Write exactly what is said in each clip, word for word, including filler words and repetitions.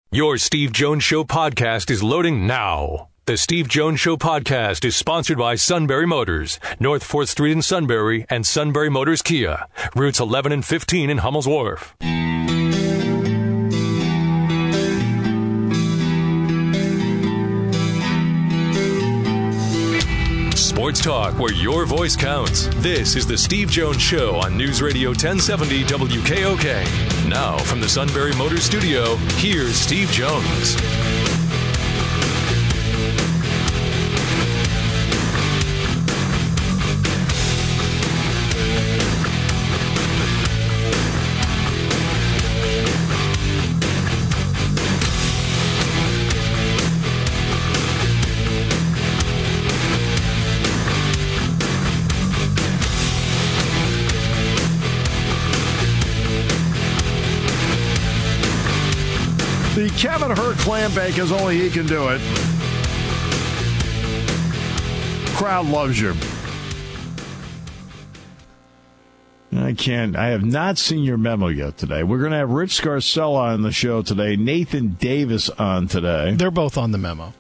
Your Steve Jones Show podcast is loading now. The Steve Jones Show podcast is sponsored by Sunbury Motors, North fourth Street in Sunbury, and Sunbury Motors Kia, routes eleven and fifteen in Hummel's Wharf. Sports talk where your voice counts. This is the Steve Jones Show on News Radio ten seventy W K O K. Now from the Sunbury Motors Studio, here's Steve Jones. The Kevin Hurt clam bake is only he can do it. Crowd loves you. I can't. I have not seen your memo yet today. We're going to have Rich Scarcella on the show today. Nathan Davis on today. They're both on the memo.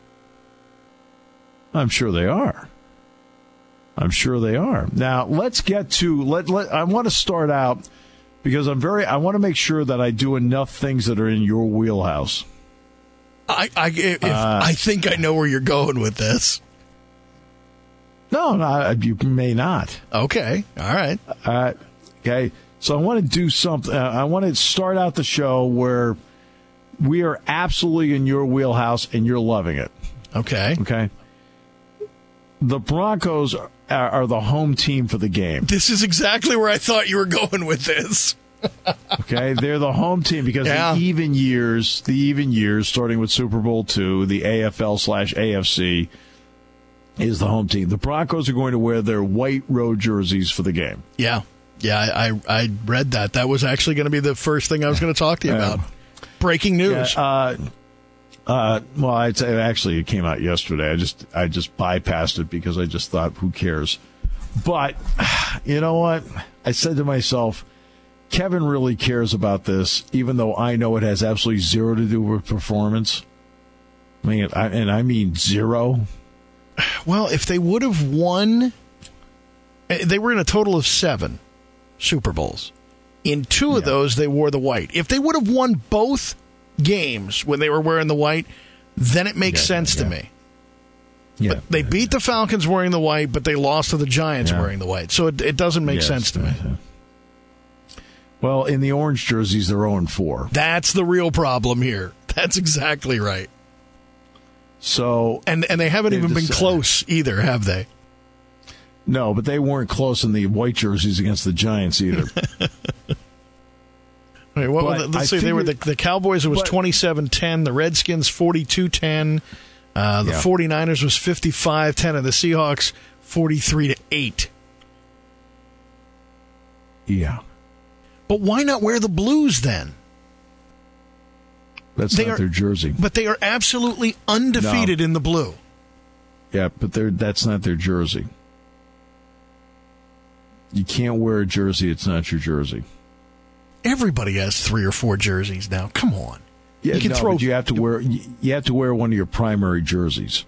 I'm sure they are. I'm sure they are. Now, let's get to, let, let I want to start out because I'm very, I want to make sure that I do enough things that are in your wheelhouse. I I, if, Uh, I think I know where you're going with this. No, no, you may not. Okay, all right. Uh, okay, so I want to do something. Uh, I want to start out the show where we are absolutely in your wheelhouse and you're loving it. Okay. Okay. The Broncos are, are the home team for the game. This is exactly where I thought you were going with this. Okay, they're the home team because Yeah. the even years, the even years, starting with Super Bowl two, the A F L slash A F C is the home team. The Broncos are going to wear their white road jerseys for the game. Yeah, yeah. I I, I read that. That was actually going to be the first thing I was going to talk to you about. Breaking news. Yeah, uh, uh, well, I'd say actually it came out yesterday. I just I just bypassed it because I just thought, who cares? But you know what? I said to myself, Kevin really cares about this, even though I know it has absolutely zero to do with performance. I mean, I, and I mean zero. Well, if they would have won, they were in a total of seven Super Bowls. In two of Yeah. those, they wore the white. If they would have won both games when they were wearing the white, then it makes Yeah, sense yeah. to me. Yeah, But they beat the Falcons wearing the white, but they lost to the Giants Yeah. wearing the white. So it, it doesn't make Yes, sense to me. yeah. Well, in the orange jerseys, they're oh and four. That's the real problem here. That's exactly right. So And and they haven't They've even been decided- close either, have they? no, but they weren't close in the white jerseys against the Giants either. Wait, what were But the, let's I see, they were the, figured- the Cowboys, it was but- twenty-seven ten, the Redskins forty-two ten, uh, the Yeah. 49ers was fifty-five ten, and the Seahawks forty-three to eight. Yeah, But why not wear the blues then? that's They not are- their jersey. But they are absolutely undefeated in the blue. Yeah, but they're, that's not their jersey. You can't wear a jersey; it's not your jersey. Everybody has three or four jerseys now. Come on. Yeah, You can no, throw- but you have to wear you you have to wear one of your primary jerseys.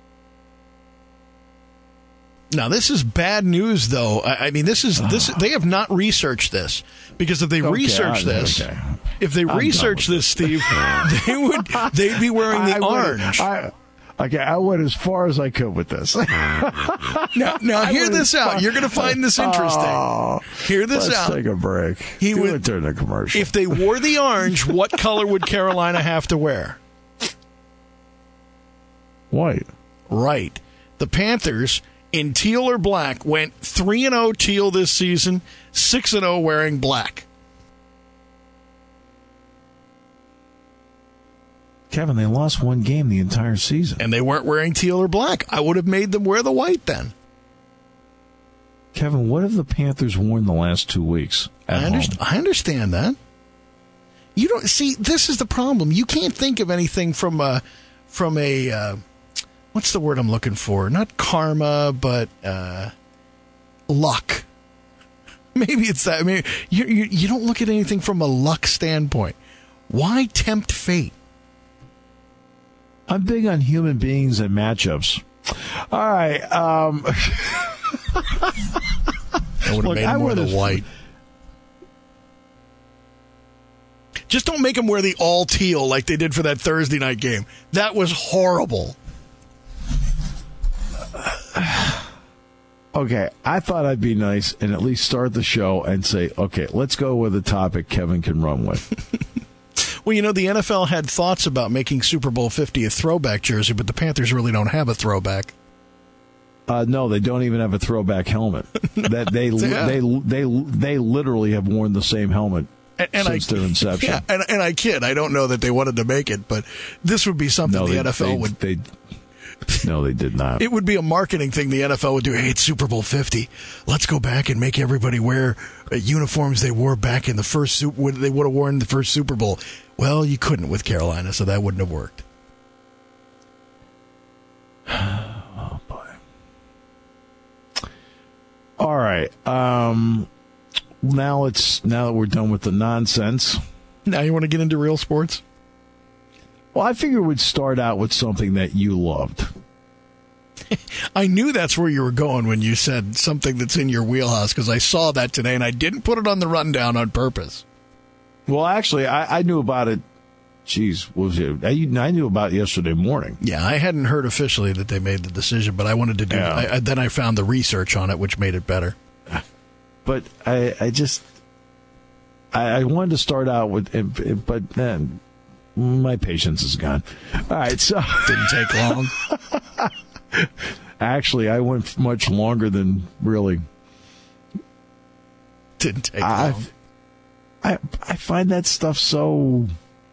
Now, this is bad news, though. I, I mean, this is this. They have not researched this, because if they Okay, research I- this, okay. if they I'm done research with this, Steve, they would they'd be wearing the I went- orange. I, okay, I went as far as I could with this. Now, now hear went this as out. far- You're going to find this interesting. Oh, Hear this let's out. take a break. He Do would- it during the commercial. If they wore the orange, what color would Carolina have to wear? White. Right. The Panthers, in teal or black, went three and oh teal this season, six and oh wearing black. Kevin, they lost one game the entire season. And they weren't wearing teal or black. I would have made them wear the white then. Kevin, what have the Panthers worn the last two weeks at I, home? underst- I understand that. You don't see. This is the problem. You can't think of anything from a from a uh, what's the word I'm looking for? Not karma, but uh, luck. Maybe it's that. I mean, you, you you don't look at anything from a luck standpoint. Why tempt fate? I'm big on human beings and matchups. All right. Um, I would have made him wear the white. Just don't make him wear the all teal like they did for that Thursday night game. That was horrible. Okay, I thought I'd be nice and at least start the show and say, okay, let's go with a topic Kevin can run with. Well, you know, the N F L had thoughts about making Super Bowl fifty a throwback jersey, but the Panthers really don't have a throwback. Uh, no, they don't even have a throwback helmet. That they Yeah. they they they literally have worn the same helmet And, and since I, their inception. Yeah, and, and I kid. I don't know that they wanted to make it, but this would be something No, the they, N F L they, would. They, no, they did not. It would be a marketing thing the N F L would do. Hey, it's Super Bowl fifty. Let's go back and make everybody wear uh, uniforms they wore back in the first Super. They would have worn in the first Super Bowl. Well, you couldn't with Carolina, so that wouldn't have worked. Oh boy! All right. Um, now it's now that we're done with the nonsense. Now you want to get into real sports? Well, I figure we'd start out with something that you loved. I knew that's where you were going when you said something that's in your wheelhouse, because I saw that today and I didn't put it on the rundown on purpose. Well, actually, I, I knew about it. Geez, what was it? I, I knew about it yesterday morning. Yeah, I hadn't heard officially that they made the decision, but I wanted to do Yeah. I, I, then I found the research on it, which made it better. But I, I just, I, I wanted to start out with, but then my patience is gone. All right, so Didn't take long. actually, I went much longer than really. Didn't take I, long. I I find that stuff so.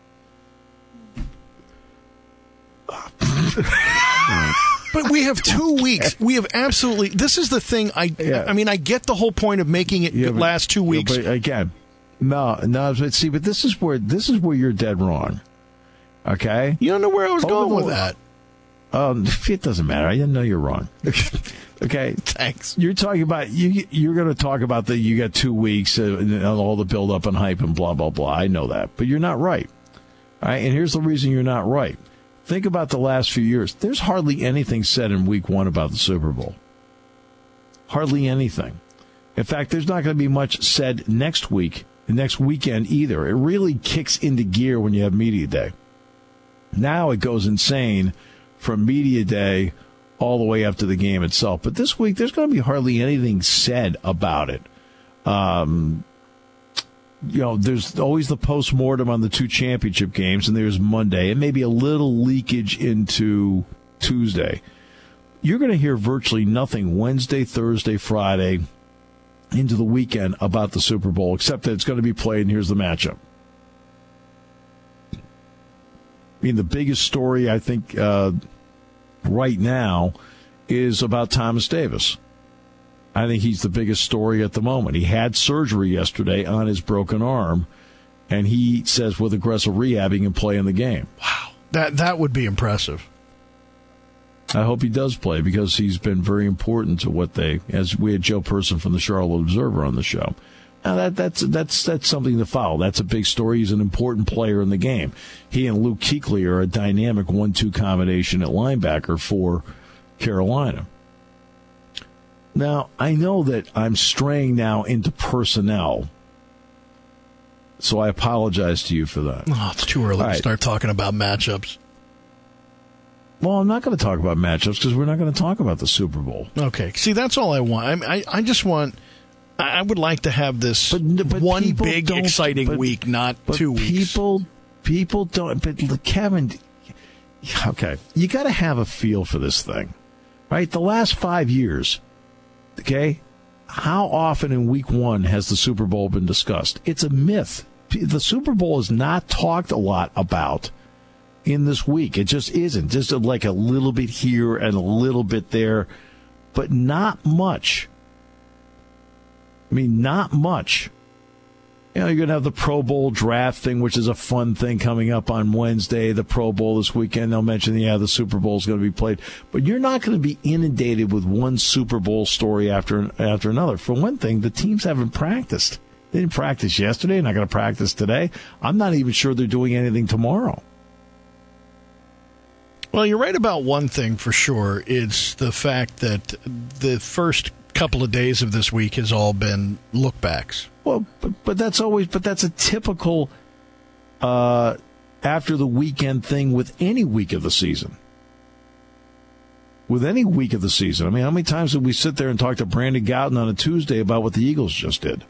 But we have two weeks. We have absolutely. This is the thing. I. Yeah. I mean, I get the whole point of making it Yeah, but- last two weeks. Yeah, but again, no, no. But see, but this is where this is where you're dead wrong. Okay. You don't know where I was Over going the- with that. Um, it doesn't matter. I didn't know you're wrong. Okay. Thanks. You're talking about you. You're going to talk about that. You got two weeks uh, and all the build up and hype and blah blah blah. I know that, but you're not right. All right. And here's the reason you're not right. Think about the last few years. There's hardly anything said in week one about the Super Bowl. Hardly anything. In fact, there's not going to be much said next week, next weekend either. It really kicks into gear when you have Media Day. Now it goes insane from Media Day all the way up to the game itself. But this week, there's going to be hardly anything said about it. Um, you know, there's always the post-mortem on the two championship games, and there's Monday, and maybe a little leakage into Tuesday. You're going to hear virtually nothing Wednesday, Thursday, Friday, into the weekend about the Super Bowl, except that it's going to be played, and here's the matchup. I mean, the biggest story, I think, uh, right now is about Thomas Davis. I think he's the biggest story at the moment. He had surgery yesterday on his broken arm, and he says with aggressive rehab he can play in the game. Wow. That that would be impressive. I hope he does play because he's been very important to what they, as we had Joe Person from the Charlotte Observer on the show. Now that that's that's that's something to follow. That's a big story. He's an important player in the game. He and Luke Kuechly are a dynamic one two combination at linebacker for Carolina. Now, I know that I'm straying now into personnel, so I apologize to you for that. Oh, it's too early All to right. start talking about matchups. Well, I'm not going to talk about matchups because we're not going to talk about the Super Bowl. Okay. See, that's all I want. I I, I just want. I I would like to have this But- but one people big, don't- exciting but- week, not But two weeks. people, people don't. But Kevin, okay, you got to have a feel for this thing, right? The last five years, okay, how often in week one has the Super Bowl been discussed? It's a myth. The Super Bowl is not talked a lot about in this week. It just isn't. Just like a little bit here and a little bit there, but not much. I mean, not much. You know, you're going to have the Pro Bowl draft thing, which is a fun thing coming up on Wednesday. The Pro Bowl this weekend, they'll mention, yeah, the Super Bowl is going to be played. But you're not going to be inundated with one Super Bowl story after after another. For one thing, the teams haven't practiced. They didn't practice yesterday, not going to practice today. I'm not even sure they're doing anything tomorrow. Well, you're right about one thing for sure. It's the fact that the first couple of days of this week has all been look-backs. Well, but, but that's always, but that's a typical uh, after the weekend thing with any week of the season. With any week of the season. I mean, how many times did we sit there and talk to Brandon Gouton on a Tuesday about what the Eagles just did?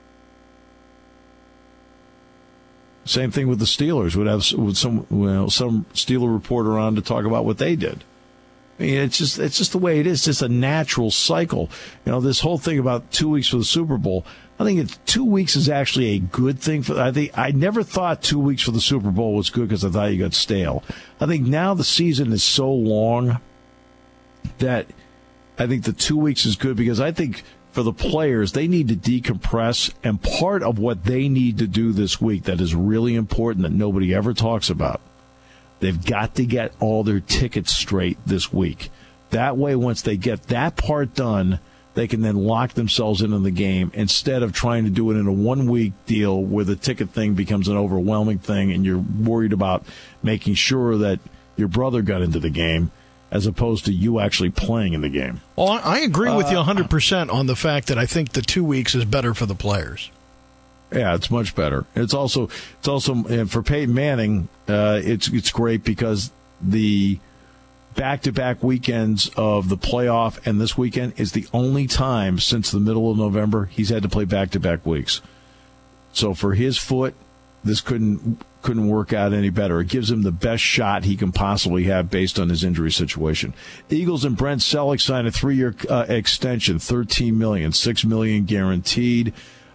Same thing with the Steelers. Would have with some well, some Steeler reporter on to talk about what they did. I mean, it's just it's just the way it is. It's just a natural cycle. You know, this whole thing about two weeks for the Super Bowl. I think it's two weeks is actually a good thing for. I think I never thought two weeks for the Super Bowl was good because I thought you got stale. I think now the season is so long that I think the two weeks is good because I think for the players, they need to decompress, and part of what they need to do this week that is really important that nobody ever talks about, they've got to get all their tickets straight this week. That way, once they get that part done, they can then lock themselves into the game instead of trying to do it in a one-week deal where the ticket thing becomes an overwhelming thing and you're worried about making sure that your brother got into the game, as opposed to you actually playing in the game. Well, I agree with uh, you one hundred percent on the fact that I think the two weeks is better for the players. Yeah, it's much better. It's also it's also and for Peyton Manning, uh, it's it's great because the back-to-back weekends of the playoff and this weekend is the only time since the middle of November he's had to play back-to-back weeks. So for his foot, this couldn't couldn't work out any better. It gives him the best shot he can possibly have based on his injury situation. Eagles and Brent Selleck signed a three-year uh, extension, thirteen million dollars, six million dollars guaranteed.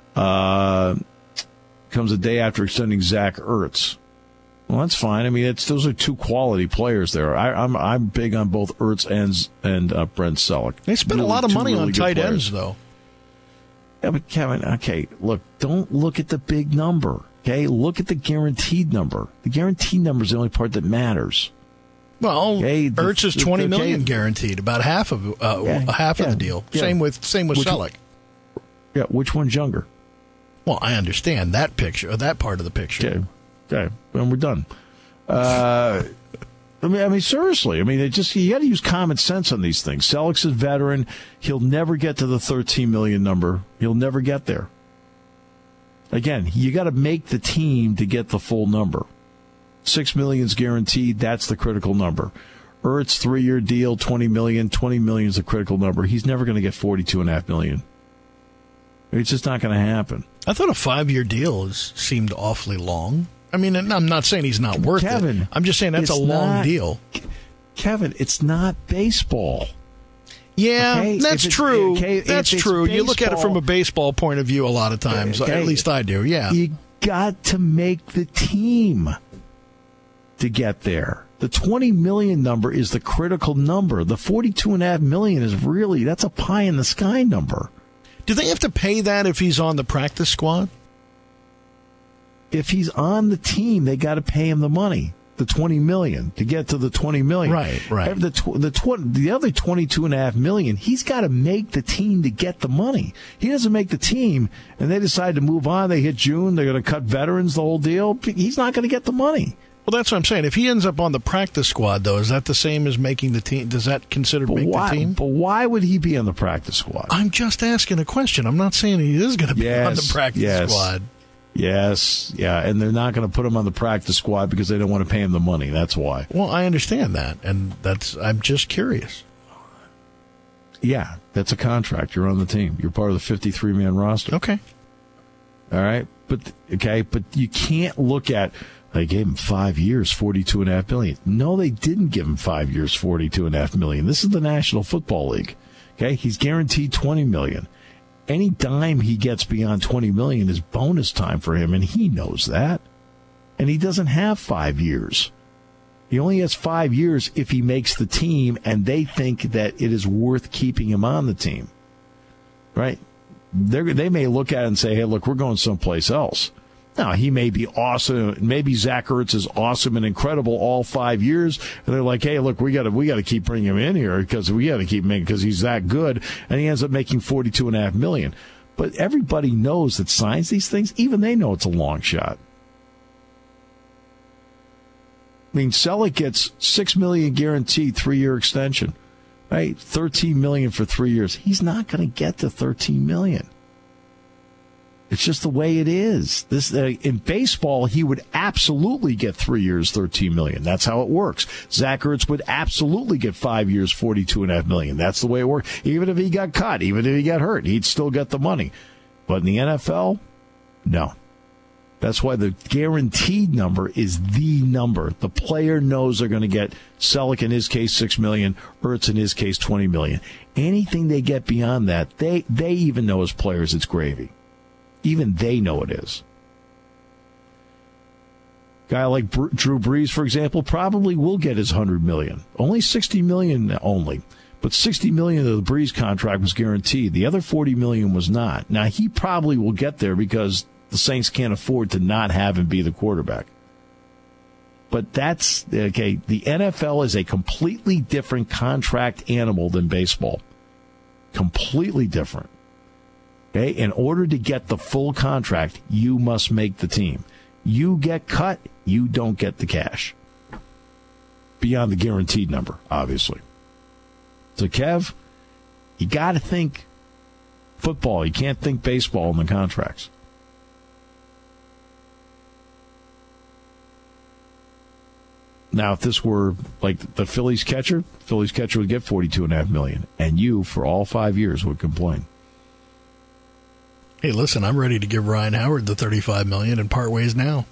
Uh, comes a day after extending Zach Ertz. Well, that's fine. I mean, it's those are two quality players there. I, I'm I'm big on both Ertz and and uh, Brent Selleck. They spent really, a lot of money really on tight players. ends, though. Yeah, but Kevin, okay, look, don't look at the big number. Okay, look at the guaranteed number. The guaranteed number is the only part that matters. Well, okay, the, Ertz is twenty okay. million guaranteed, about half of uh, yeah, half yeah, of the deal. Yeah. Same with same with which, Selleck. Yeah, which one's younger? Well, I understand that picture, that part of the picture. Okay, okay, and we're done. Uh, I mean, I mean, seriously. I mean, it just you got to use common sense on these things. Selleck's a veteran; he'll never get to the thirteen million number. He'll never get there. Again, you got to make the team to get the full number. Six million is guaranteed. That's the critical number. Ertz, three-year deal, twenty million. Twenty million is the critical number. He's never going to get forty-two and a half million. It's just not going to happen. I thought a five-year deal is, seemed awfully long. I mean, I'm not saying he's not worth Kevin, it. I'm just saying that's a long not, deal. Kevin, it's not baseball. Yeah, okay? that's if true. Okay, that's true. Baseball, you look at it from a baseball point of view a lot of times. okay, At least I do, yeah. You got to make the team to get there. The twenty million number is the critical number. The forty-two and a half million is really, that's a pie in the sky number. Do they have to pay that if he's on the practice squad? If he's on the team, they got to pay him the money, the twenty million, to get to the twenty million. Right, right. The tw- the, tw- the other twenty-two and a half million, he's got to make the team to get the money. He doesn't make the team, and they decide to move on. They hit June. They're going to cut veterans, the whole deal. He's not going to get the money. Well, that's what I'm saying. If he ends up on the practice squad, though, is that the same as making the team? Does that consider But make why, the team? But why would he be on the practice squad? I'm just asking a question. I'm not saying he is going to be yes, on the practice yes. squad. Yes, yeah, and they're not going to put him on the practice squad because they don't want to pay him the money. That's why. Well, I understand that, and that's. I'm just curious. Yeah, that's a contract. You're on the team. You're part of the fifty-three man roster. Okay. All right, but okay, but you can't look at they gave him five years, forty-two and a half million. No, they didn't give him five years, forty-two and a half million. This is the National Football League. Okay, he's guaranteed twenty million. Any dime he gets beyond twenty million is bonus time for him, and he knows that. And he doesn't have five years. He only has five years if he makes the team, and they think that it is worth keeping him on the team. Right? They're, they may look at it and say, hey, look, we're going someplace else. Now, he may be awesome. Maybe Zach Ertz is awesome and incredible all five years. And they're like, hey, look, we got to we got to keep bringing him in here because we got to keep making because he's that good. And he ends up making forty-two and a half million. But everybody knows that signs these things. Even they know it's a long shot. I mean, Selleck gets six million dollars guaranteed, three-year extension, right? thirteen million dollars for three years. He's not going to get to thirteen million dollars. It's just the way it is. This uh, in baseball, he would absolutely get three years, thirteen million dollars. That's how it works. Zach Ertz would absolutely get five years, forty-two point five million dollars. That's the way it works. Even if he got cut, even if he got hurt, he'd still get the money. But in the N F L, no. That's why the guaranteed number is the number. The player knows they're going to get Selleck in his case six million dollars, Ertz in his case twenty million dollars. Anything they get beyond that, they they even know as players it's gravy. Even they know it is. Guy like Br- Drew Brees, for example, probably will get his one hundred million dollars. Only sixty million dollars only. But sixty million dollars of the Brees contract was guaranteed. The other forty million dollars was not. Now, he probably will get there because the Saints can't afford to not have him be the quarterback. But that's, okay, the N F L is a completely different contract animal than baseball. Completely different. Okay, in order to get the full contract, you must make the team. You get cut, you don't get the cash. Beyond the guaranteed number, obviously. So, Kev, you got to think football. You can't think baseball in the contracts. Now, if this were like the Phillies catcher, Phillies catcher would get forty-two point five million dollars, and you, for all five years, would complain. Hey, listen, I'm ready to give Ryan Howard the thirty-five million dollars and part ways now.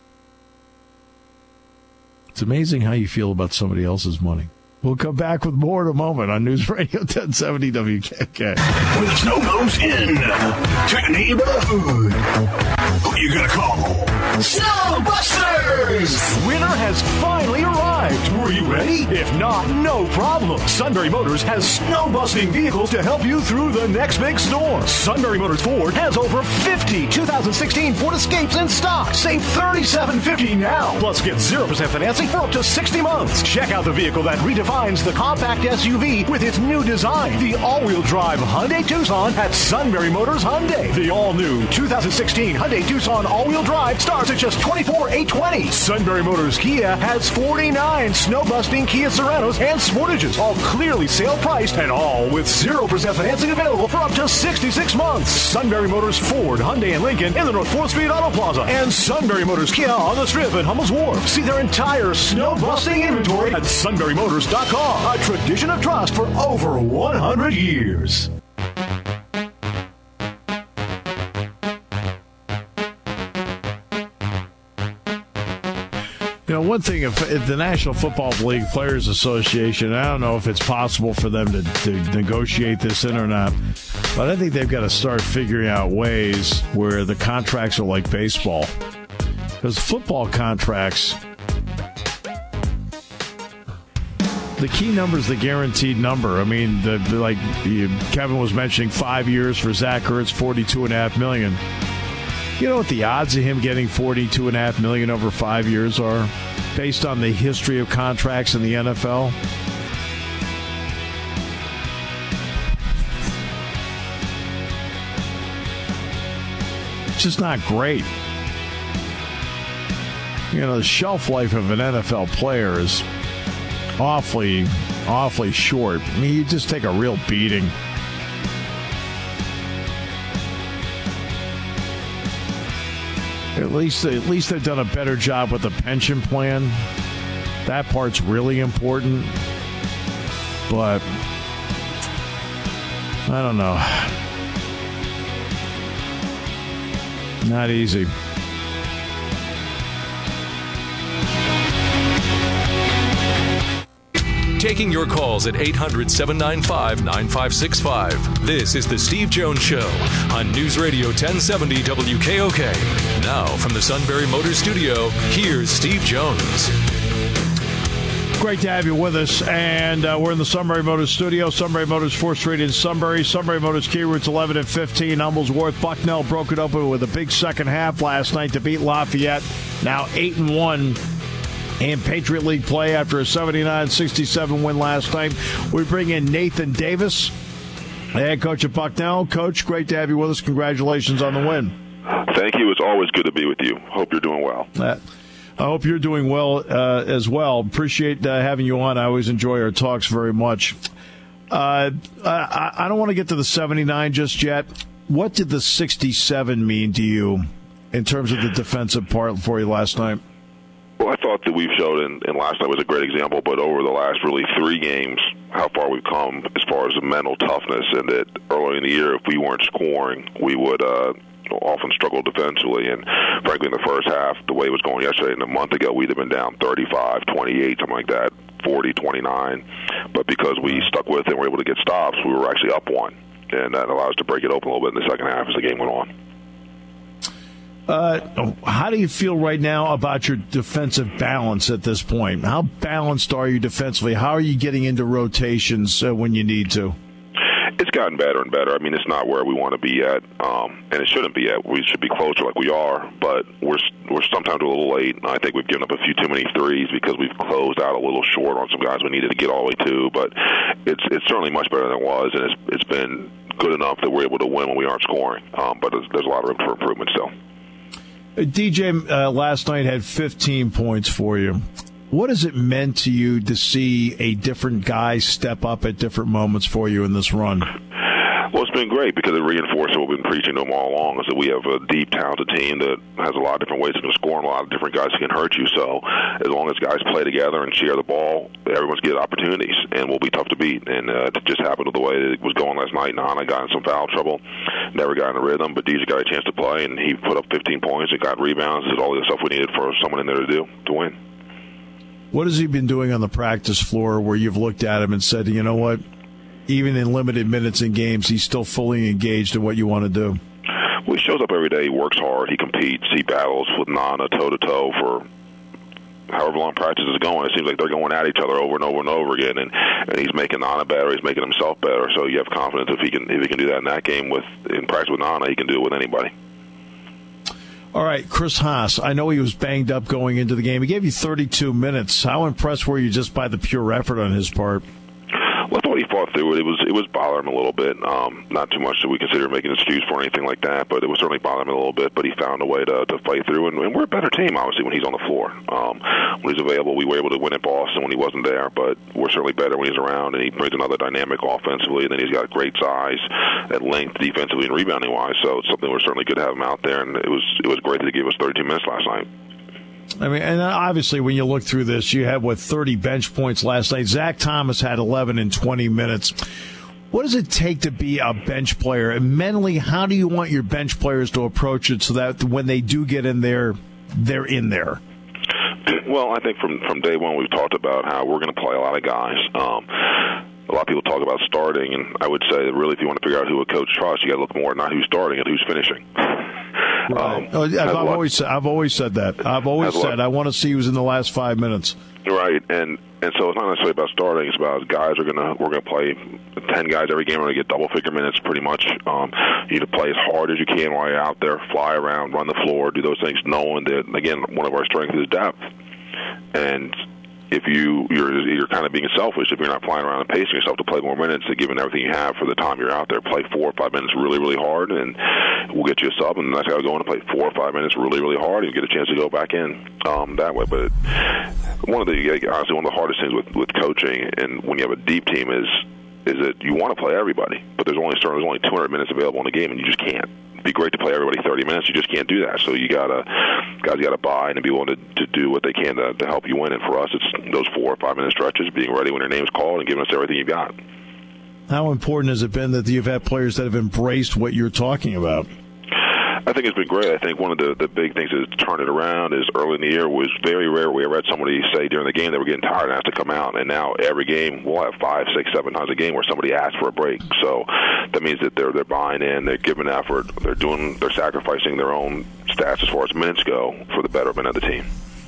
It's amazing how you feel about somebody else's money. We'll come back with more in a moment on News Radio ten seventy W K K. When the snow goes in to your neighborhood, who you gonna call? Snowbusters! Winter has finally arrived. Were you ready? If not, no problem. Sunbury Motors has snow-busting vehicles to help you through the next big storm. Sunbury Motors Ford has over fifty two thousand sixteen Ford Escapes in stock. Save thirty-seven fifty now. Plus, get zero percent financing for up to sixty months. Check out the vehicle that redefines the compact S U V with its new design. The all-wheel drive Hyundai Tucson at Sunbury Motors Hyundai. The all-new two thousand sixteen Hyundai Tucson all-wheel drive starts at just twenty-four thousand eight hundred twenty dollars. Sunbury Motors Kia has forty-nine snow-busting Kia Sorentos and Sportages, all clearly sale priced and all with zero percent financing available for up to sixty-six months. Sunbury Motors Ford, Hyundai, and Lincoln in the North fourth Street Auto Plaza. And Sunbury Motors Kia on the Strip at Hummel's Wharf. See their entire snow-busting inventory at sunbury motors dot com. A tradition of trust for over one hundred years. You know, one thing, if, if the National Football League Players Association, I don't know if it's possible for them to, to negotiate this in or not, but I think they've got to start figuring out ways where the contracts are like baseball. Because football contracts, the key number is the guaranteed number. I mean, the, the, like the, Kevin was mentioning, five years for Zach Ertz, forty-two point five million dollars. You know what the odds of him getting forty-two point five million dollars over five years are, based on the history of contracts in the N F L? It's just not great. You know, the shelf life of an N F L player is awfully, awfully short. I mean, you just take a real beating. At least, at least they've done a better job with the pension plan. That part's really important. But I don't know. Not easy. Taking your calls at eight hundred, seven nine five, nine five six five. This is The Steve Jones Show on News Radio ten seventy W K O K. Now, from the Sunbury Motors Studio, here's Steve Jones. Great to have you with us. And uh, we're in the Sunbury Motors Studio. Sunbury Motors, fourth Street in Sunbury. Sunbury Motors Key Routes eleven and fifteen. Hummel's Wharf. Bucknell broke it open with a big second half last night to beat Lafayette. Now eight and one. In Patriot League play after a seventy-nine sixty-seven win last night. We bring in Nathan Davis, head coach at Bucknell. Coach, great to have you with us. Congratulations on the win. Thank you. It's always good to be with you. Hope you're doing well. Uh, I hope you're doing well uh, as well. Appreciate uh, having you on. I always enjoy our talks very much. Uh, I, I don't want to get to the seventy-nine just yet. What did the sixty-seven mean to you in terms of the defensive part for you last night? Well, I thought that we've showed, in, and last night was a great example, but over the last really three games, how far we've come as far as the mental toughness, and that early in the year, if we weren't scoring, we would uh, often struggle defensively. And frankly, in the first half, the way it was going yesterday and a month ago, we'd have been down thirty-five, twenty-eight, something like that, forty, twenty-nine. But because we stuck with it and were able to get stops, we were actually up one. And that allowed us to break it open a little bit in the second half as the game went on. Uh, how do you feel right now about your defensive balance at this point? How balanced are you defensively? How are you getting into rotations uh, when you need to? It's gotten better and better. I mean, it's not where we want to be at, um, and it shouldn't be at. We should be closer like we are, but we're we're sometimes a little late. I think we've given up a few too many threes because we've closed out a little short on some guys we needed to get all the way to, but it's it's certainly much better than it was, and it's it's been good enough that we're able to win when we aren't scoring, um, but there's, there's a lot of room for improvement still. D J uh, last night had fifteen points for you. What has it meant to you to see a different guy step up at different moments for you in this run? Well, it's been great because it reinforces what we've been preaching to them all along, is that we have a deep, talented team that has a lot of different ways to score and a lot of different guys that can hurt you. So as long as guys play together and share the ball, everyone's get opportunities, and we'll be tough to beat. And uh, it just happened with the way it was going last night. Nana got in some foul trouble, never got in a rhythm, but D J got a chance to play, and he put up fifteen points and got rebounds, did all the stuff we needed for someone in there to do to win. What has he been doing on the practice floor where you've looked at him and said, you know what, even in limited minutes in games, he's still fully engaged in what you want to do? Well, he shows up every day. He works hard. He competes. He battles with Nana toe-to-toe for however long practice is going. It seems like they're going at each other over and over and over again, and, and he's making Nana better. He's making himself better. So you have confidence if he can if he can do that in that game with in practice with Nana, he can do it with anybody. All right, Chris Haas, I know he was banged up going into the game. He gave you thirty-two minutes. How impressed were you just by the pure effort on his part? Well, I thought he fought through it. It was it was bothering him a little bit. Um, not too much that we consider making an excuse for anything like that, but it was certainly bothering him a little bit. But he found a way to, to fight through, and, and we're a better team, obviously, when he's on the floor. Um, when he's available, we were able to win at Boston when he wasn't there, but we're certainly better when he's around, and he brings another dynamic offensively, and then he's got great size at length defensively and rebounding-wise, so it's something we're certainly good to have him out there, and it was it was great that he gave us thirty-two minutes last night. I mean, and obviously when you look through this, you had, what, thirty bench points last night. Zach Thomas had eleven in twenty minutes. What does it take to be a bench player? And mentally, how do you want your bench players to approach it so that when they do get in there, they're in there? Well, I think from, from day one we've talked about how we're going to play a lot of guys. Um, a lot of people talk about starting, and I would say that really if you want to figure out who a coach trusts, you got to look more at not who's starting and who's finishing. Right. Um, oh, I've, I've always said, I've always said that. I've always said I want to see who's in the last five minutes. Right, and and so it's not necessarily about starting. It's about guys are gonna we're gonna play ten guys every game. We're gonna get double figure minutes pretty much. Um, you need to play as hard as you can while you're out there, fly around, run the floor, do those things, knowing that again one of our strengths is depth. And if you you're you're kind of being selfish if you're not flying around and pacing yourself to play more minutes, and giving everything you have for the time you're out there. Play four or five minutes really really hard, and we'll get you a sub, and that's how to go in and play four or five minutes really really hard, and you get a chance to go back in um, that way. But one of the honestly one of the hardest things with, with coaching, and when you have a deep team, is is that you want to play everybody, but there's only there's only two hundred minutes available in the game, and you just can't. It'd be great to play everybody thirty minutes. You just can't do that. So you gotta guys got to buy and be willing to, to do what they can to, to help you win. And for us, it's those four or five minute stretches, being ready when your name's called and giving us everything you've got. How important has it been that you've had players that have embraced what you're talking about? I think it's been great. I think one of the, the big things that turned it around is early in the year was very rare we ever had somebody say during the game they were getting tired and asked to come out. And now every game we'll have five, six, seven times a game where somebody asks for a break. So that means that they're they're buying in, they're giving effort, they're doing, they're sacrificing their own stats as far as minutes go for the betterment of the team.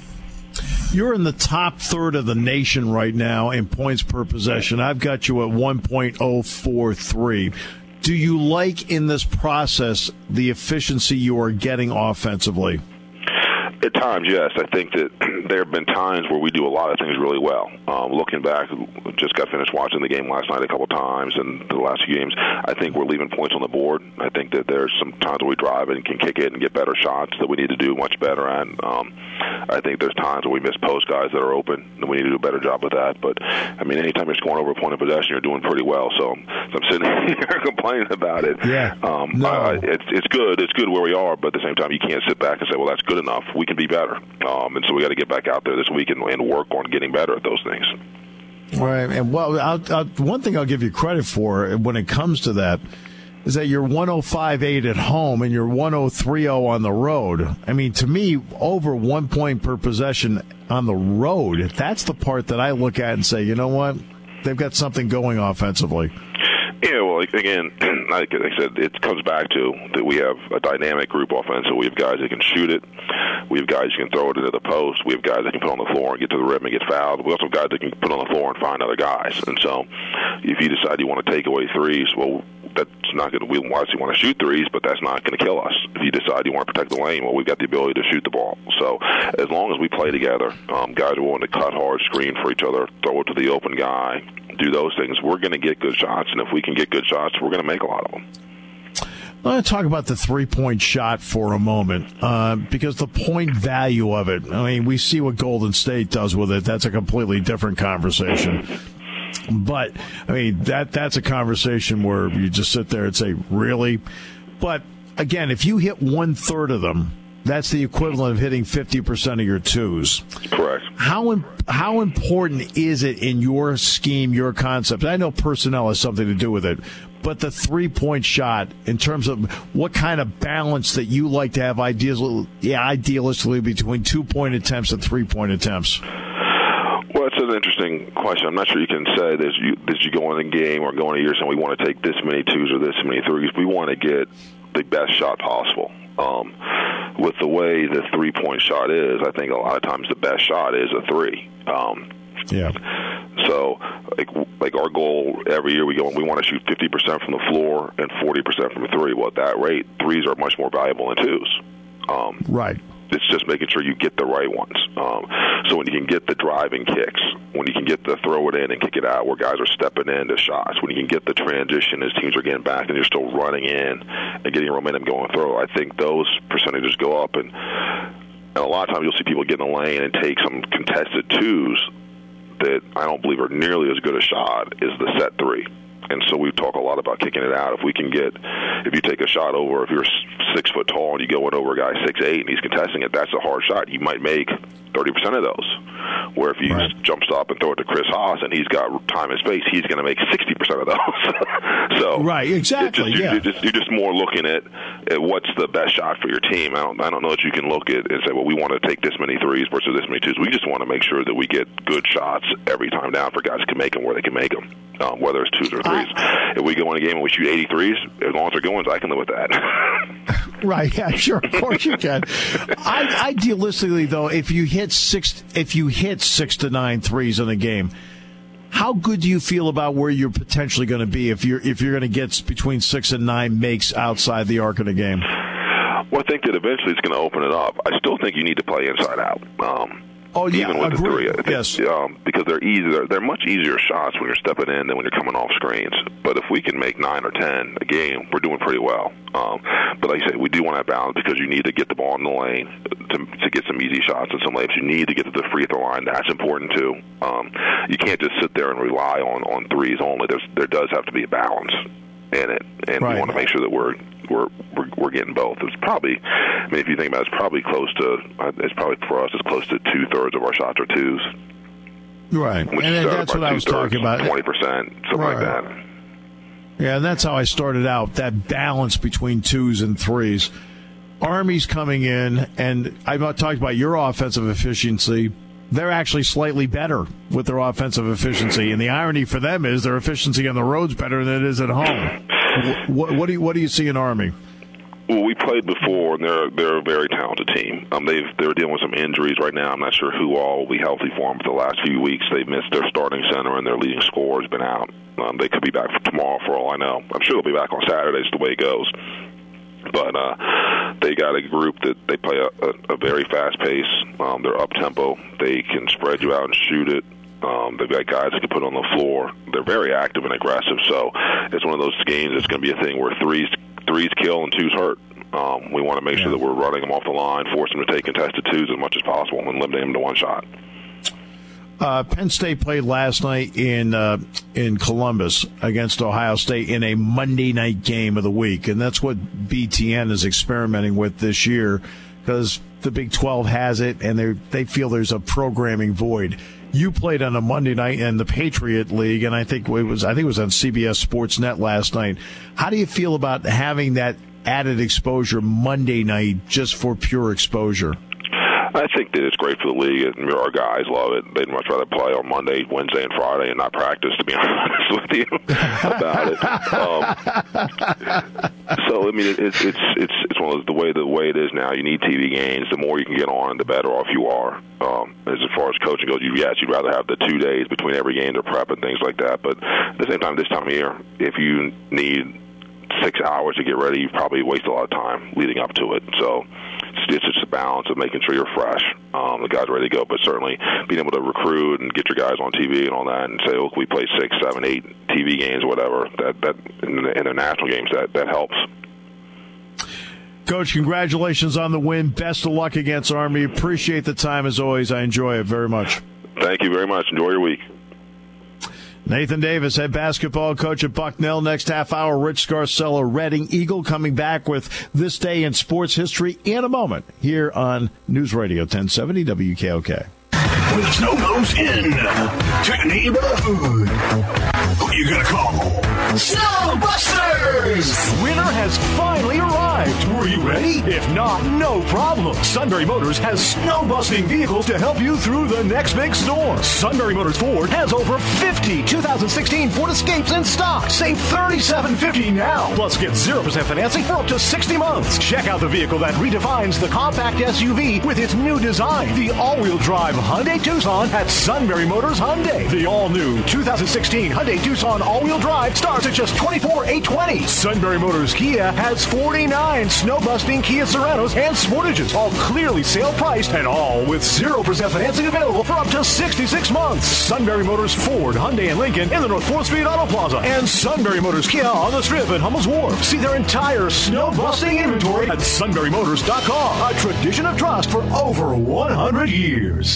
You're in the top third of the nation right now in points per possession. I've got you at one point oh four three. Do you like in this process the efficiency you are getting offensively? At times, yes. I think that there have been times where we do a lot of things really well. Um, looking back, just got finished watching the game last night a couple times, and the last few games, I think we're leaving points on the board. I think that there's some times where we drive and can kick it and get better shots that we need to do much better at. Um, I think there's times where we miss post guys that are open, and we need to do a better job with that. But, I mean, anytime you're scoring over a point of possession, you're doing pretty well. So, so I'm sitting here complaining about it. Yeah. Um, no. I, it's, it's good. It's good where we are, but at the same time, you can't sit back and say, well, that's good enough. We can be better. Um, and so we got to get back out there this week and, and work on getting better at those things. Right. And well, I'll, I'll, one thing I'll give you credit for when it comes to that is that you're one oh five point eight at home and you're one oh three point oh on the road. I mean, to me, over one point per possession on the road, that's the part that I look at and say, you know what? They've got something going offensively. Yeah, well, again, like I said, it comes back to that we have a dynamic group offensive. We have guys that can shoot it. We have guys who can throw it into the post. We have guys that can put on the floor and get to the rim and get fouled. We also have guys that can put on the floor and find other guys. And so if you decide you want to take away threes, well, that's not going to – we obviously want to shoot threes, but that's not going to kill us. If you decide you want to protect the lane, well, we've got the ability to shoot the ball. So as long as we play together, um, guys are willing to cut hard, screen for each other, throw it to the open guy, do those things, we're going to get good shots. And if we can get good shots, we're going to make a lot of them. I want to talk about the three-point shot for a moment uh, because the point value of it, I mean, we see what Golden State does with it. That's a completely different conversation. But, I mean, that that's a conversation where you just sit there and say, really? But, again, if you hit one-third of them, that's the equivalent of hitting fifty percent of your twos. Correct. How how important is it in your scheme, your concept? I know personnel has something to do with it, but the three-point shot, in terms of what kind of balance that you like to have ideally, yeah, idealistically between two-point attempts and three-point attempts? Well, it's an interesting question. I'm not sure you can say that you, that you go in a game or go in a year saying we want to take this many twos or this many threes. We want to get the best shot possible. Um, with the way the three-point shot is, I think a lot of times the best shot is a three. Um, yeah. So, like, like our goal every year we go, we want to shoot fifty percent from the floor and forty percent from three. Well, at that rate, threes are much more valuable than twos. Um, right. It's just making sure you get the right ones. Um, so when you can get the driving kicks, when you can get the throw it in and kick it out where guys are stepping into shots, when you can get the transition as teams are getting back and you're still running in and getting your momentum going through, I think those percentages go up. And, and a lot of times you'll see people get in the lane and take some contested twos that I don't believe are nearly as good a shot as the set three. And so we talk a lot about kicking it out. If we can get, if you take a shot over, if you're six foot tall and you go in over a guy six eight and he's contesting it, that's a hard shot. You might make thirty percent of those. Where if you right. jump stop and throw it to Chris Haas and he's got time and space, he's going to make sixty percent of those. So right, exactly. Just, yeah. you're, just, you're just more looking at, at what's the best shot for your team. I don't, I don't know that you can look at and say, well, we want to take this many threes versus this many twos. We just want to make sure that we get good shots every time down for guys who can make them where they can make them, um, whether it's twos or threes. Uh, if we go in a game and we shoot eighty-threes, as long as they're going, I can live with that. Right, yeah, sure, of course you can. I, idealistically, though, if you hit six, if you hit six to nine threes in a game, how good do you feel about where you're potentially going to be if you're if you're going to get between six and nine makes outside the arc of the game? Well, I think that eventually it's going to open it up. I still think you need to play inside out. Um, Oh, yeah, even with agree. the three, I think, yes, um, because they're easier. They're much easier shots when you're stepping in than when you're coming off screens. But if we can make nine or ten a game, we're doing pretty well. Um, but like I say, we do want to have balance because you need to get the ball in the lane to, to get some easy shots and some layups. You need to get to the free throw line. That's important too. Um, you can't just sit there and rely on, on threes only. There's, there does have to be a balance in it, and right. we want to make sure that we're we're we're, we're getting both. It's probably, I mean, if you think about it, it's probably close to, it's probably for us, it's close to two thirds of our shots are twos. Right, Which and is that's what I was talking about. Twenty percent, something right. like that. Yeah, and that's how I started out. That balance between twos and threes. Army's coming in, and I'm not talking about your offensive efficiency. They're actually slightly better with their offensive efficiency, and the irony for them is their efficiency on the road's better than it is at home. What, what do you what do you see in Army? Well, we played before, and they're they're a very talented team. Um, they've they're dealing with some injuries right now. I'm not sure who all will be healthy for them. For the last few weeks, they've missed their starting center, and their leading scorer has been out. Um, they could be back for tomorrow, for all I know. I'm sure they'll be back on Saturday. It's the way it goes. But uh, they got a group that they play a, a, a very fast pace. Um, they're up tempo. They can spread you out and shoot it. Um, they've got guys that can put on the floor. They're very active and aggressive. So it's one of those games that's going to be a thing where threes threes kill and twos hurt. Um, we want to make yeah. sure that we're running them off the line, forcing them to take contested twos as much as possible, and limiting them to one shot. Uh, Penn State played last night in uh, in Columbus against Ohio State in a Monday night game of the week, and that's what B T N is experimenting with this year because the Big twelve has it, and they they feel there's a programming void. You played on a Monday night in the Patriot League, and I think it was I think it was on C B S Sports Net last night. How do you feel about having that added exposure Monday night just for pure exposure? I think that it's great for the league. And our guys love it. They'd much rather play on Monday, Wednesday, and Friday and not practice, to be honest with you, about it. Um, so, I mean, it, it's it's it's it's one of those, the way the way it is now. You need T V games. The more you can get on, the better off you are. Um, as far as coaching goes, you, yes, you'd rather have the two days between every game to prep and things like that. But at the same time, this time of year, if you need six hours to get ready, you probably waste a lot of time leading up to it. So it's just a balance of making sure you're fresh. Um, the guys are ready to go, but certainly being able to recruit and get your guys on T V and all that and say, look, we play six, seven, eight T V games or whatever, that, that in the international games, that, that helps. Coach, congratulations on the win. Best of luck against Army. Appreciate the time as always. I enjoy it very much. Thank you very much. Enjoy your week. Nathan Davis, head basketball coach at Bucknell. Next half hour, Rich Scarcella, Reading Eagle, coming back with This Day in Sports History in a moment here on News Radio ten seventy W K O K. When the snow goes in to your neighborhood, who you gonna call? Snowbusters! Winter has finally arrived. Were you ready? If not, no problem. Sunbury Motors has snow-busting vehicles to help you through the next big storm. Sunbury Motors Ford has over fifty two thousand sixteen Ford Escapes in stock. Save thirty-seven fifty now. Plus, get zero percent financing for up to sixty months. Check out the vehicle that redefines the compact S U V with its new design. The all-wheel drive Hyundai Tucson at Sunbury Motors Hyundai. The all-new two thousand sixteen Hyundai Tucson all-wheel drive starts at just twenty-four thousand eight hundred twenty dollars. Sunbury Motors Kia has forty-nine snow-busting Kia Sorentos and Sportages, all clearly sale priced and all with zero percent financing available for up to sixty-six months. Sunbury Motors Ford, Hyundai, and Lincoln in the North fourth Street Auto Plaza, and Sunbury Motors Kia on the Strip at Hummel's Wharf. See their entire snow-busting inventory at sunbury motors dot com. A tradition of trust for over one hundred years.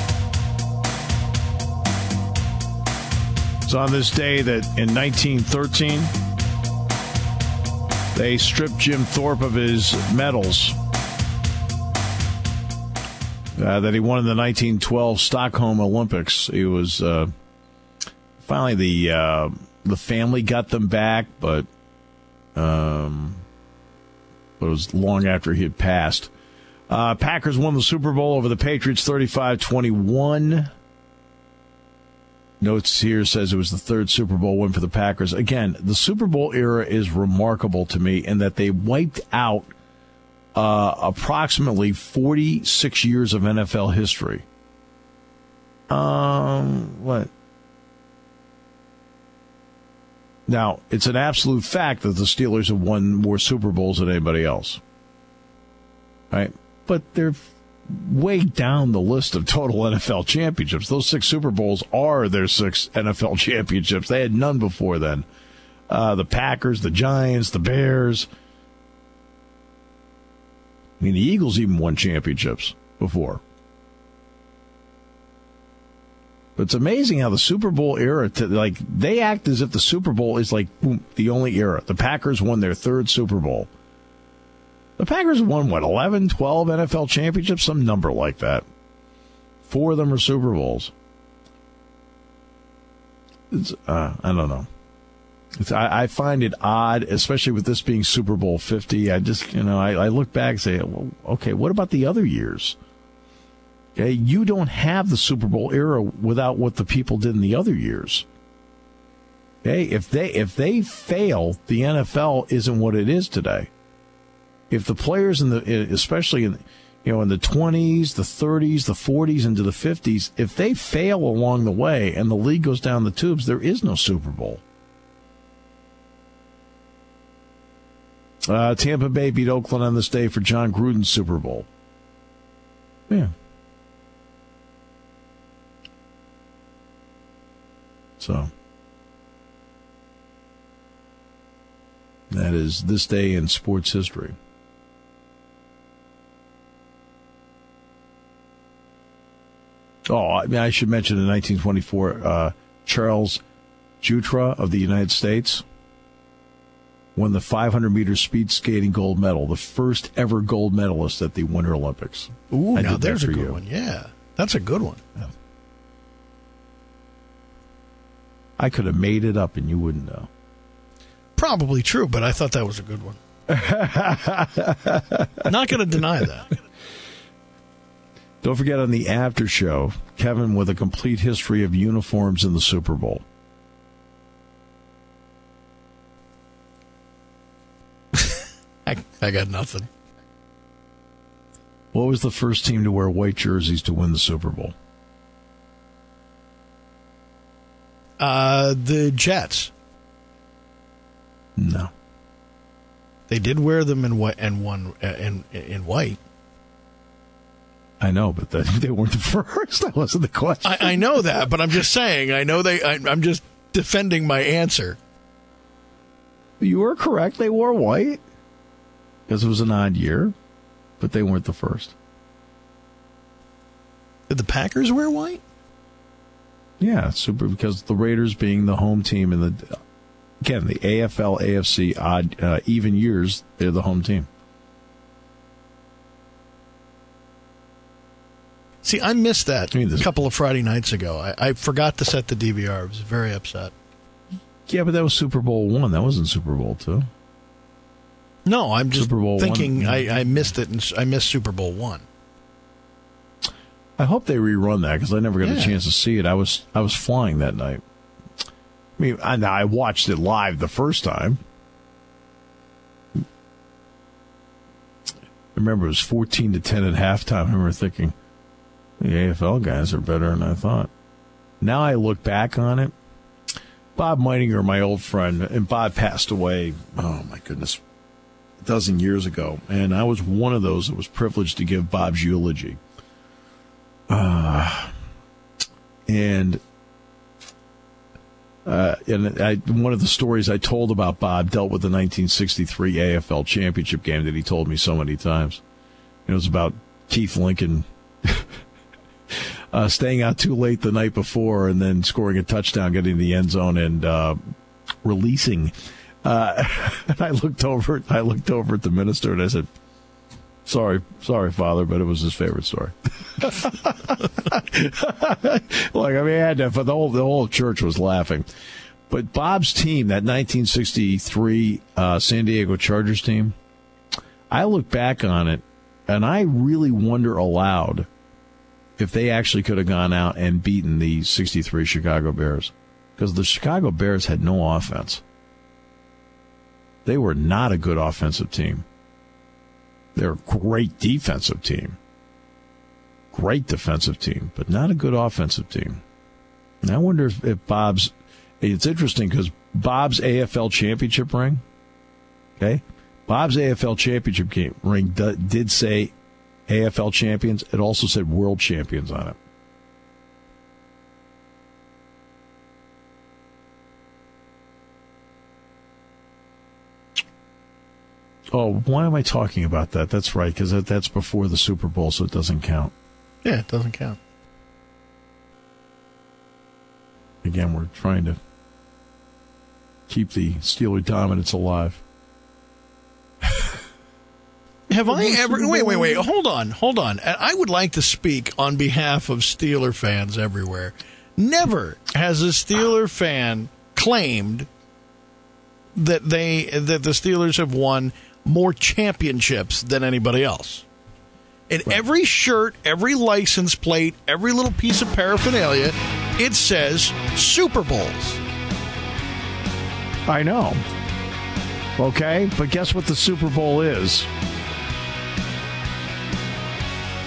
It's on this day that in nineteen thirteen, they stripped Jim Thorpe of his medals uh, that he won in the nineteen twelve Stockholm Olympics. He was uh, finally the uh, the family got them back, but um, it was long after he had passed. Uh, Packers won the Super Bowl over the Patriots thirty-five twenty-one. Notes here says it was the third Super Bowl win for the Packers. Again, the Super Bowl era is remarkable to me in that they wiped out uh, approximately forty-six years of N F L history. Um, what? Now, it's an absolute fact that the Steelers have won more Super Bowls than anybody else. Right? But they're way down the list of total N F L championships. Those six Super Bowls are their six N F L championships. They had none before then. Uh, the Packers, the Giants, the Bears. I mean, the Eagles even won championships before. But it's amazing how the Super Bowl era, to, like, they act as if the Super Bowl is like boom, the only era. The Packers won their third Super Bowl. The Packers won, what, eleven, twelve N F L championships? Some number like that. Four of them are Super Bowls. It's, uh, I don't know. It's, I, I find it odd, especially with this being Super Bowl fifty. I just, you know, I, I look back and say, well, okay, what about the other years? Okay, you don't have the Super Bowl era without what the people did in the other years. Okay, if they if they fail, the N F L isn't what it is today. If the players in the, especially in, you know, in the twenties, the thirties, the forties, into the fifties, if they fail along the way and the league goes down the tubes, there is no Super Bowl. Uh, Tampa Bay beat Oakland on this day for John Gruden's Super Bowl. Yeah. So, that is this day in sports history. Oh, I mean, I should mention in nineteen twenty-four, uh, Charles Jutra of the United States won the five hundred meter speed skating gold medal, the first ever gold medalist at the Winter Olympics. Ooh, I now did that there's a for good you. one. Yeah, that's a good one. Yeah. I could have made it up and you wouldn't know. Probably true, but I thought that was a good one. Not going to deny that. Don't forget on the after show, Kevin with a complete history of uniforms in the Super Bowl. I, I got nothing. What was the first team to wear white jerseys to win the Super Bowl? Uh, the Jets. No. They did wear them in white and one uh, in in white. I know, but the, they weren't the first. That wasn't the question. I, I know that, but I'm just saying. I know they. I, I'm just defending my answer. You were correct. They wore white because it was an odd year, but they weren't the first. Did the Packers wear white? Yeah, super. Because the Raiders being the home team in the again the A F L, A F C odd uh, even years, they're the home team. See, I missed that I mean, a couple of Friday nights ago. I, I forgot to set the D V R. I was very upset. Yeah, but that was Super Bowl one. That wasn't Super Bowl two. No, I'm just Super Bowl thinking one. I, I missed it, and I missed Super Bowl one. I hope they rerun that because I never got Yeah. a chance to see it. I was I was flying that night. I mean, I, I watched it live the first time. I remember it was fourteen to ten at halftime. I remember thinking, the A F L guys are better than I thought. Now I look back on it. Bob Meininger, my old friend, and Bob passed away, oh my goodness, a dozen years ago. And I was one of those that was privileged to give Bob's eulogy. Uh, and uh, and I, one of the stories I told about Bob dealt with the nineteen sixty-three A F L championship game that he told me so many times. It was about Keith Lincoln uh, staying out too late the night before and then scoring a touchdown, getting the end zone, and uh, releasing. Uh, and I looked over. I looked over at the minister and I said, Sorry, sorry, Father, but it was his favorite story. Like, I mean, I had to, but the whole the whole church was laughing. But Bob's team, that nineteen sixty-three uh, San Diego Chargers team, I look back on it, and I really wonder aloud if they actually could have gone out and beaten the sixty-three Chicago Bears, because the Chicago Bears had no offense. They were not a good offensive team. They're a great defensive team. Great defensive team, but not a good offensive team. And I wonder if, if Bob's... It's interesting because Bob's A F L championship ring, okay? Bob's A F L championship game, ring d- did say A F L champions. It also said world champions on it. Oh, why am I talking about that? That's right, because that, that's before the Super Bowl, so it doesn't count. Yeah, it doesn't count. Again, we're trying to keep the Steeler dominance alive. Have I ever... Wait, wait, wait. Hold on, hold on. I would like to speak on behalf of Steeler fans everywhere. Never has a Steeler fan claimed that they that the Steelers have won more championships than anybody else. In right. every shirt, every license plate, every little piece of paraphernalia, it says Super Bowls. I know. Okay, but guess what the Super Bowl is?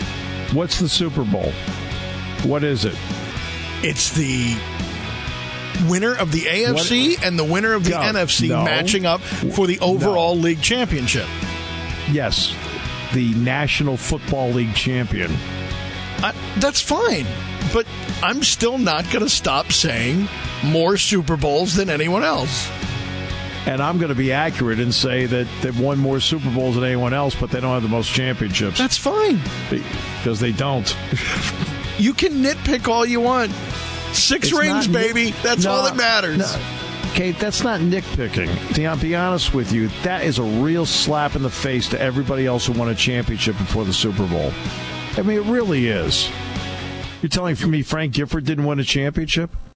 What's the Super Bowl? What is it? It's the winner of the A F C What? and the winner of the No, N F C no. matching up for the overall No. league championship. Yes, the National Football League champion. I, that's fine, but I'm still not going to stop saying more Super Bowls than anyone else. And I'm going to be accurate and say that they've won more Super Bowls than anyone else, but they don't have the most championships. That's fine. Because they don't. You can nitpick all you want. Six It's rings, not baby. nit- That's No, all that matters. no. Kate, that's not nitpicking. To be honest with you, that is a real slap in the face to everybody else who won a championship before the Super Bowl. I mean, it really is. You're telling me Frank Gifford didn't win a championship?